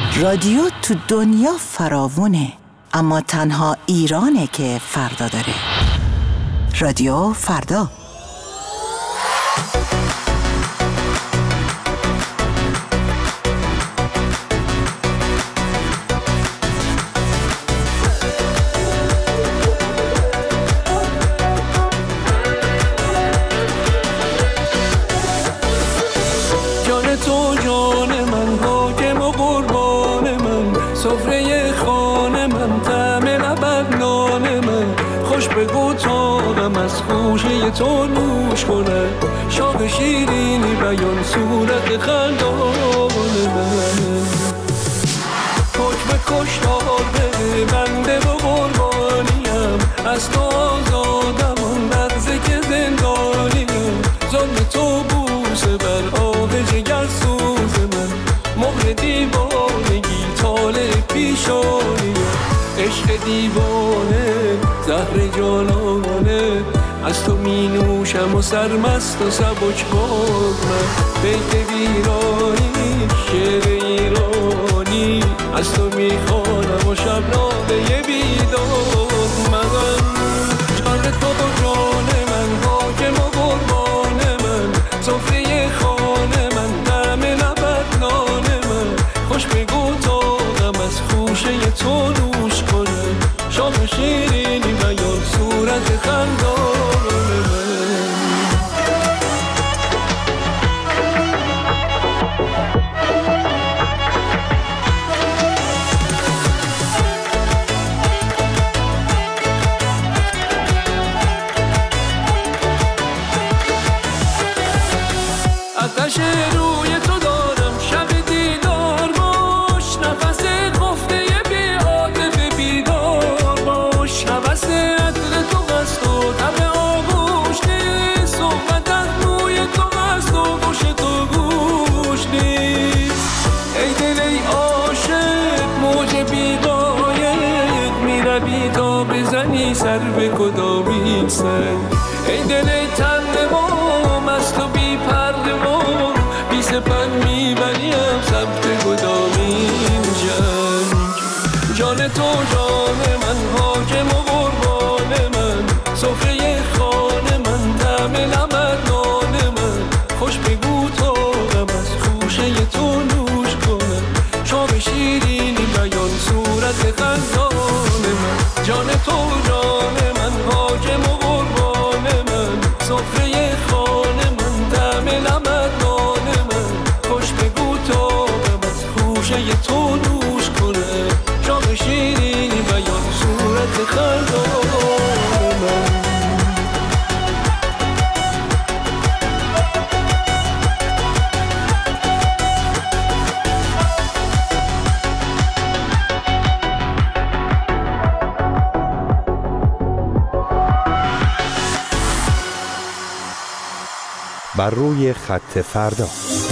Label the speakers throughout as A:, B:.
A: رادیو تو دنیا فراوونه، اما تنها ایرانه که فردا داره. رادیو فردا.
B: سفره خانه من، طعم لبت نان من، خوش بگو تاقم از خوشه تو نوش کنه، شاق شیرینی بیان صورت خندان من. حکم کشتار بده بنده و قربانیم، از تو آزادم آن لحظه که زندانیم، ظلم تو بوسه بر آب جگر سوز من، مهر دیوانگی طالع پیشانی، عشق دیوانه زهر جانانه، از تو می نوشم و سرمست و سبک باد من، بیت ویرانی شعر ایرانی، از تو می خوانم و شبنامه بیداد من. جان تو جان من، حاکم و قربان من، سفره خانه من، طعم لبت نان من، خوش بگو تاقم از خوشه تو نوش کنه، شام شیرینی بیان صورت خندان من. آتش روی تو دارم شب دیدار باش، نفس خفته بی عاطفه بیدار باش، حوث عطر تو قصد و طبع آغوش نیست، صحبت از موی تو قصد و گوش تو گوش نیست. ای دل ای عاشق موج بیقایق، میروی تا بزنی سر به کدامین سنگ، ای دل ای تن ما مست و بی پرده ما، بی سپند میبریم سمت کدامین جنگ. جان تو جان من، حاکم و قربان من، سفره خانه من، طعم لبت نان من، خوش بگو تاقم از خوشه تو نوش کنم، شام شیرینی بیان صورت خندان من. جان تو جان من، حاکم و قربان من، سفره خانه من، طعم لبت نان من، خوش بگو تاقم از خوشه تو نوش کنه، شام شیرینی بیان صورت خندان من.
C: بر روی خط فردا.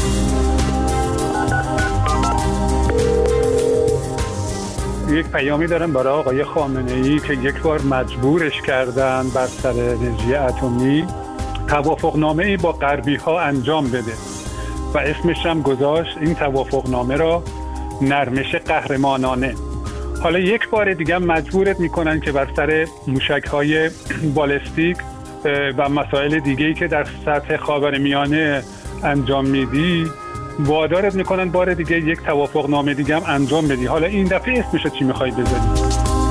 D: یک پیامی دارم برای آقای خامنه‌ای که یک بار مجبورش کردن بر سر انرژی اتمی توافقنامه‌ای با غربی‌ها انجام بده و اسمش هم گذاشت این توافقنامه را نرمش قهرمانانه. حالا یک بار دیگه مجبورت میکنن که بر سر موشک‌های بالستیک و مسائل دیگه‌ای که در سطح خاورمیانه انجام میدی وادارت میکنن بار دیگه یک توافقنامه دیگه هم انجام بدی. حالا این دفعه اسمش چی میخوای بذاری؟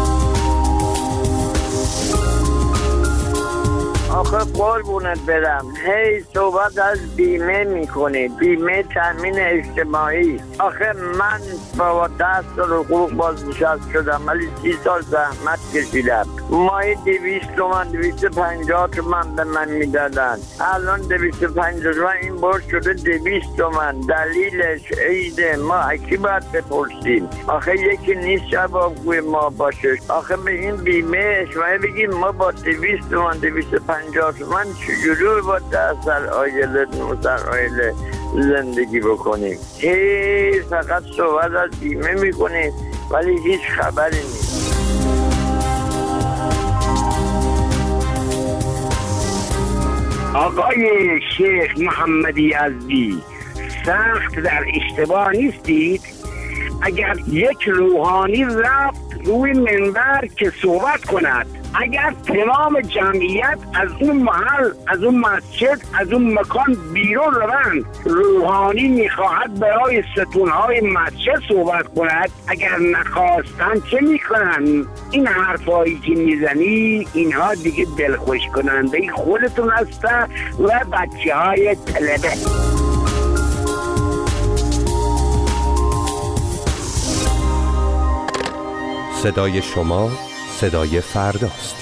E: آخه قربونت برم هی صحبت از بیمه میکنید، بیمه تامین اجتماعی. آخه من با 10 سال حقوق بازنشسته شدم ولی 30 سال زحمت کشیدم. ماهی 200 تومن 250 تومن به من میدادن، الان 250 تومن این بار شده 200 تومن. دلیلش عیده ما کی باید بپرسیم؟ آخه یکی نیست جوابگوی ما باشه. آخه به این بیمه اجتماعی بگیم ما با 200 تومن 250 تومن چجوری با 10 سال آیله 9 سال آیله زندگی بکنیم؟ فقط صحبت از بیمه میکنیم ولی هیچ خبری نیست.
F: آقای شیخ محمدی یزدی، سخت در اشتباه نیستید؟ اگر یک روحانی رفت روی منبر که صحبت کند، اگر تمام جمعیت از اون محل، از اون مسجد، از اون مکان بیرون روند، روحانی میخواهد برای ستونهای مسجد صحبت کند، اگر نخواستن چه میکنن؟ این حرفایی که میزنی اینها دیگه دلخوش کننده خودتون هستن و بچه های طلبه.
C: صدای شما صدای فرداست.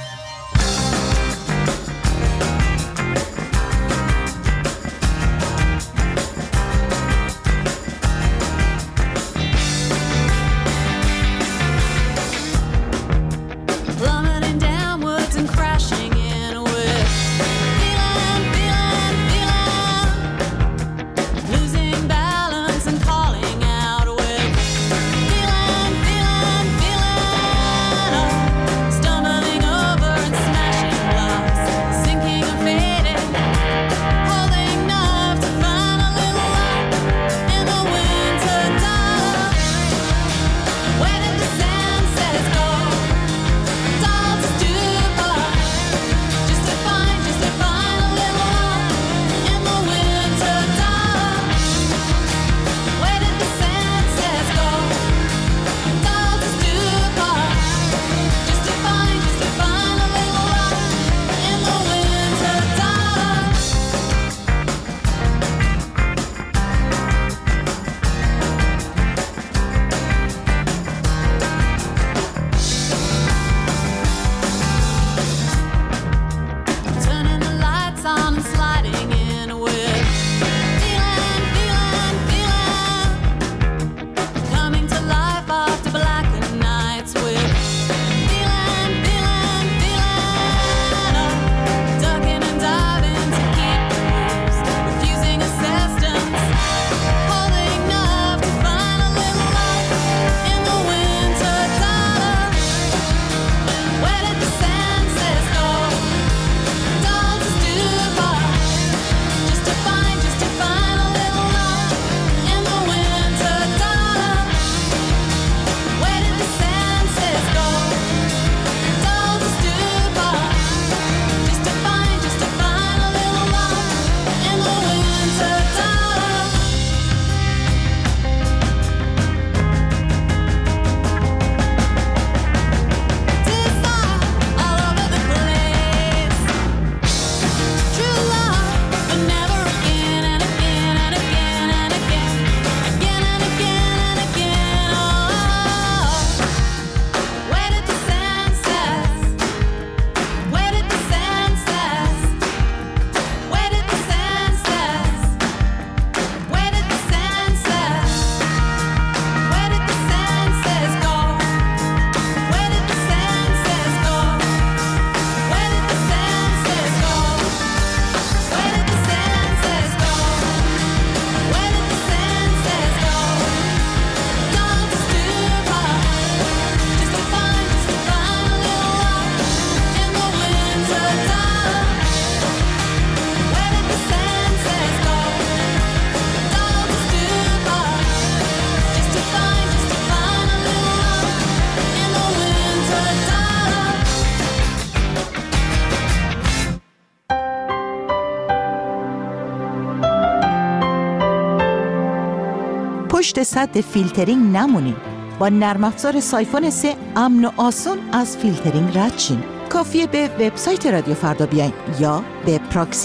A: پشت سد فیلترینگ نمونین. با نرم افزار سایفون 3 امن و آسون از فیلترینگ رد شین. کافیه به وبسایت رادیو فردا بیاین یا به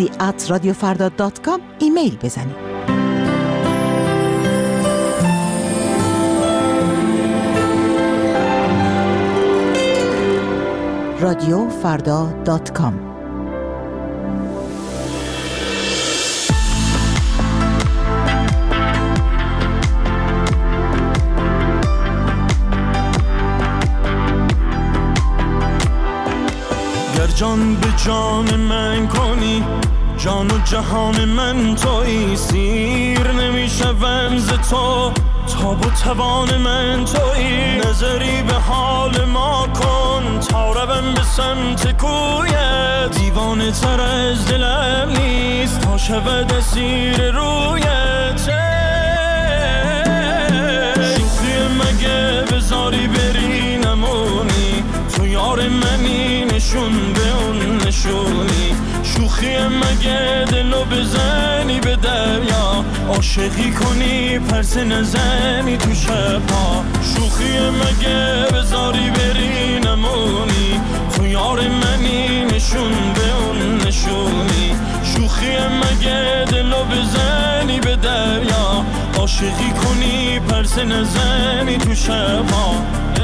A: proxy@radiofarda.com ایمیل بزنین. radiofarda.com
B: جان به جان من کنی، جان و جهان من تویی، سیر نمیشوم ز تو، تاب و توان من تویی. نظری به حال ما کن تا روم به سمت کویت، دیوانه تر از دلم نیست تا شود اسیر رویت. عاشقی کنی پرس نزنی تو شبها. شوخی مگه بذاری بری نمونی، تو یار منی نشون به اون نشونی. شوخی مگه دلو بزنی به دریا، عاشقی کنی پرس نزنی تو شبها.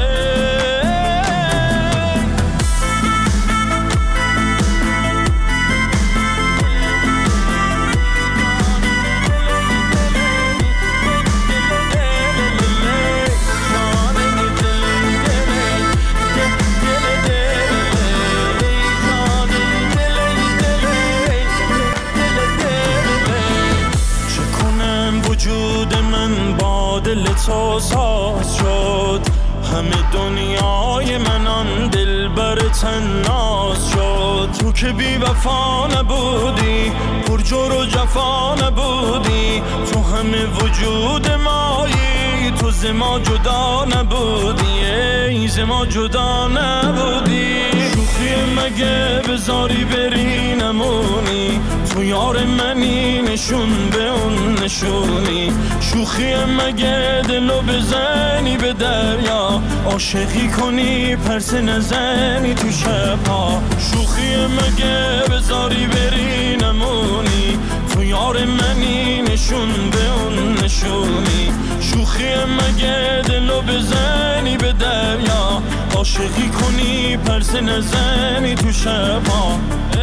B: دل تو ساز شد، همه دنیای من آن دل بر تناز شد. تو که بی وفا نبودی، پر جور و جفا نبودی، تو همه وجود مایی، تو ز ما جدا نبودی، ای ز ما جدا نبودی. شوخی مگه بذاری بری نمونی، تو یار منی نشون به اون نشونی. شوخی مگه دلو بزنی به دریا، عاشقی کنی پرس نزنی تو شبها. شوخی مگه بذاری بری نمونی، تو یار منی نشون به اون نشونی. شوخی مگه دلو بزنی به دریا، عاشقی کنی پرس نزنی تو شبها.